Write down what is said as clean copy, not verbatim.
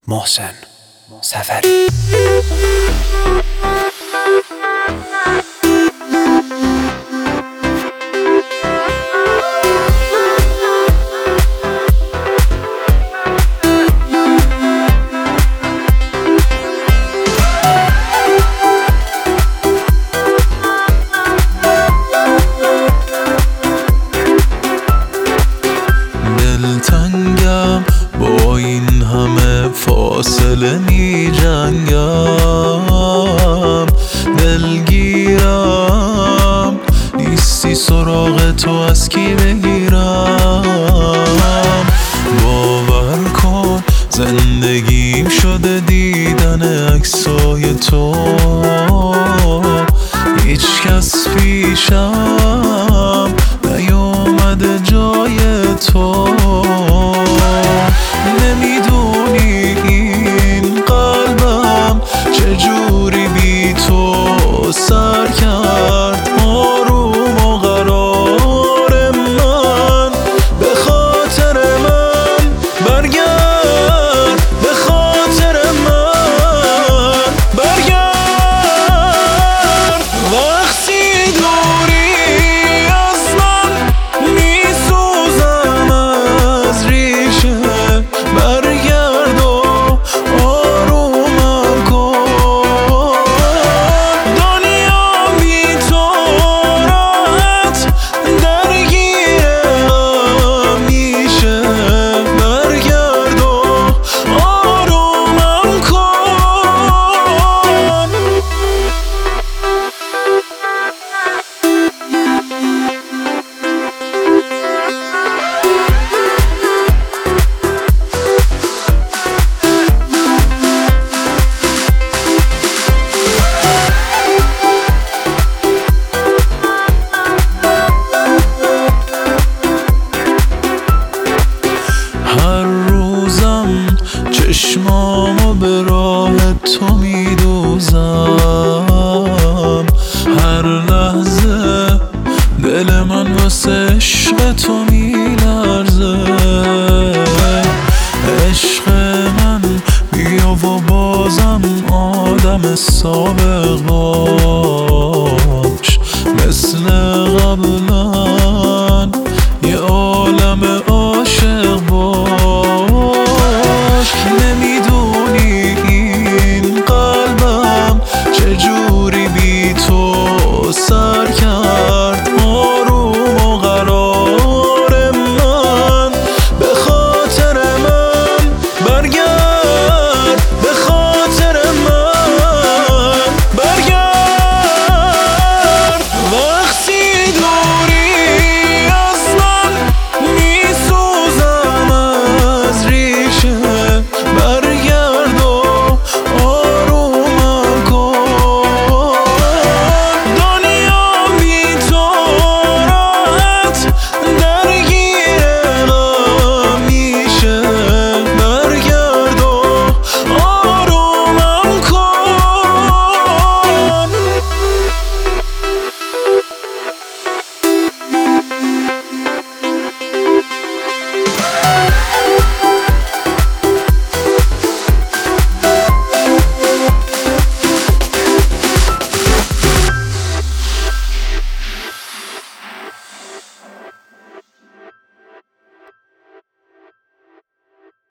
محسن سفری. دلتنگم با این همه فاصله می جنگم، دلگیرم نیستی سراغ تو از کی بگیرم. باور کن زندگیم شده دیدن عکسای تو، هیچ کس پیشم نیومده جای تو. نمیدونی این قلبم چجوری بی تو سر کرد آروم و قرار من. به خاطر من برگرد، به خاطر من برگرد. وقتی دوری از من میسوزم از ریشه، برگرد و آرومم کن. دنیا بی تو راحت درگیرم میشه، برگرد و آرومم کن. هر روزم چشمامو به راه تو میدوزم، هر لحظه دل من واسه عشق تو میلرزه. عشق من بیا و بازم آدم سابق باش، مثل قبلا یه عالم عاشق